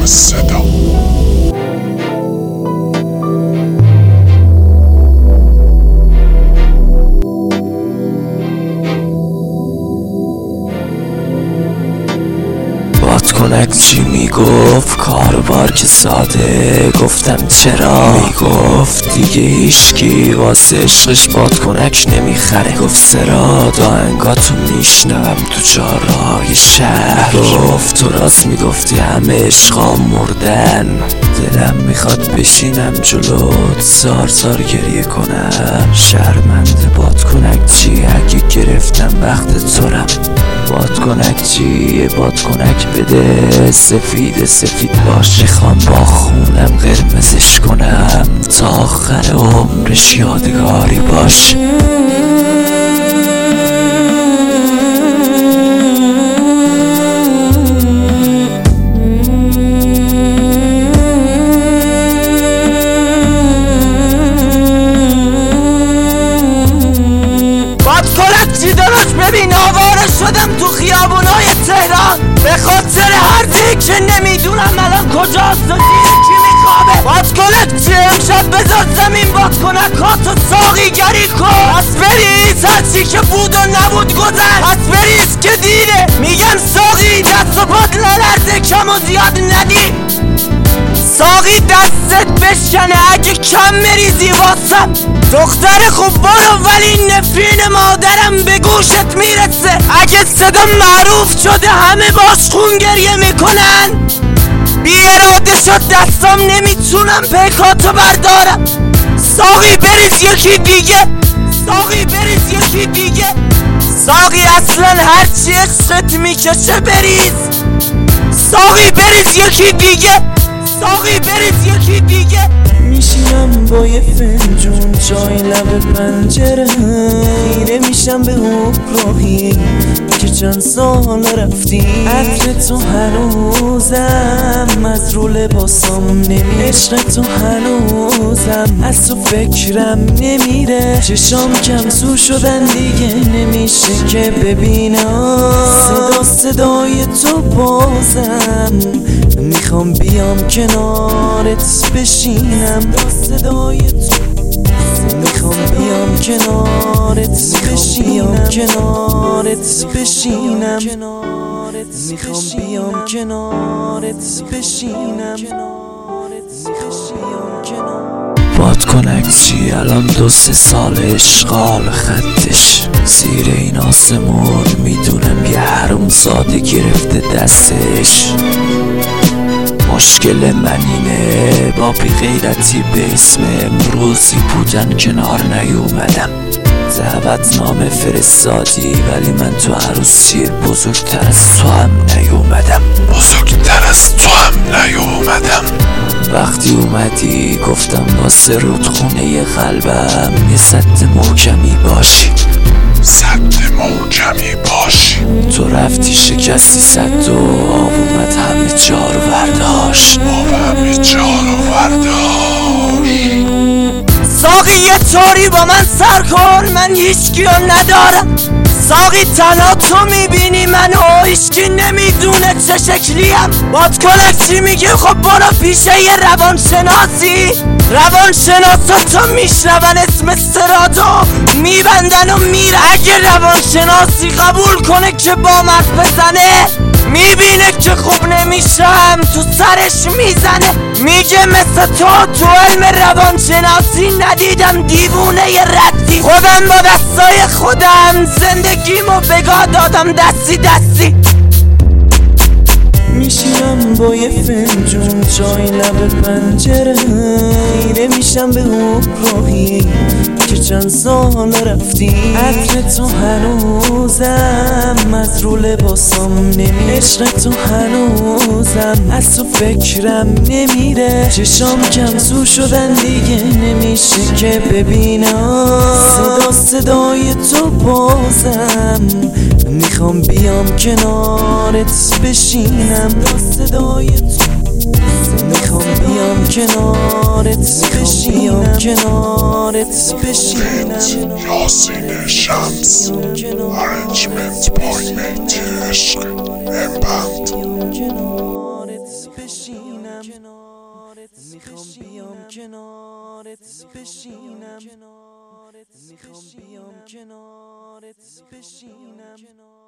صدا. بادکنک چی میگفت؟ کاربار که ساده. گفتم چرا؟ میگفت دیگه هیشکی واسه عشقش بادکنک نمیخره. گفت سرا آهنگاتو میشنوم تو چهارراه شهر. گفت تو راست میگفتی همه عشقا مردن. دلم میخواد بشینم جلوت زار زار گریه کنم. شرمنده بادکنک چی اگه گرفتم وقت تورم. بادکنک چیه؟ بادکنک بده سفید سفید باش. میخوام با خونم قرمزش کنم تا آخر عمرش یادگاری باش. بادکنک چی دارش؟ ببین آواره شدم تو خیابونای تهران به خاطر هر دیگ که نمیدونم الان کجاست و کی میخوابه. بادکنک چی؟ امشب بذار زمین بادکنکاتو ساقیگری کن. پس بریز هرچی که بود و نبود گذشت. پس بریز که دیره. میگم ساقی دست و پات نلرزه کم و زیاد ندی. ساقی دستت بشکنه اگه کم مریزی واسم. دختر خوب برو ولی نفرین مادرم به گوشت میرسه. اگه صدا معروف شده همه باش خون گریه میکنن. بی اراده شد دستم نمیتونم پیکاتو بردارم. ساقی بریز یکی دیگه. ساقی بریز یکی دیگه. ساقی اصلا هرچی عشقت میکشه بریز. ساقی بریز یکی دیگه. ساقی بریز یکی دیگه. میشینم با یه فنجون چای لب پنجره. خیره میشم به اوپراهی که چند سال رفتی. عطر تو هنوزم از رو لباسام نمیره. عشق تو هنوزم از تو فکرم نمیره. چشام کم سو شدن دیگه نمیشه که ببینم. صدای تو بازم میخوام بیام کنارت بشینم. صدای تو میخوام بیام کنارت بشینم. کنارت بشینم. میخوام بیام کنارت بشینم. بادکنک چی؟ الان 2-3 سال اشغال خطش زیر این آسمون. میدونم یه حروم زاده گرفته دستش. مشکل من اینه با بی غیرتی به اسم امروزی بودن کنار نیومدم. دعوتنامه فرستادی ولی من تو عروسی بزرگتر از تو هم نیومدم. بزرگتر از تو هم نیومدم. وقتی اومدی گفتم واسه رودخونه قلبم یه سد محکمی باشی. سد محکمی باشی. تو رفتی شکستی سد و آب اومد همه جا رو برداشت. آب همه جا رو برداشت. ساقی یه طوری با من سر کن من هیچکی رو ندارم. ساقی تنها تو میبینی منو هیچکی نمیدونه چه شکلیم. بادکنک چی میگه؟ خب برو پیشه یه روانشناسی. روانشناسا تو میشنون اسم سراتو میبندن و میره. اگه روانشناسی قبول کنه که با مرد بزنه میبینه که خوب نمیشم تو سرش میزنه. میگه مثل تو علم روانشناسی ندیدم دیوونه ی ردی. خودم با دستای خودم زندگیمو بگاه دادم دستی دستی. میشینم با یه فنجون چای لب پنجره. خیره میشم به اوپراهی که چند سال رفتی. عطر تو هنوزم از رو لباسام نمیره. عشق تو هنوزم از تو فکرم نمیره. چشام کم سو شدن دیگه نمیشه که ببینم. صدای تو بازم میخوام بیام کنارت بشینم. صدای تو میخوام بیام کنارت بشینم. کنارت بشینم. یاسین شمس ارنجمنت پایمنت عشق امبند. کنارت بشینم. میخوام بیام کنارت بشینم، میخوام بیام کنارت بشینم.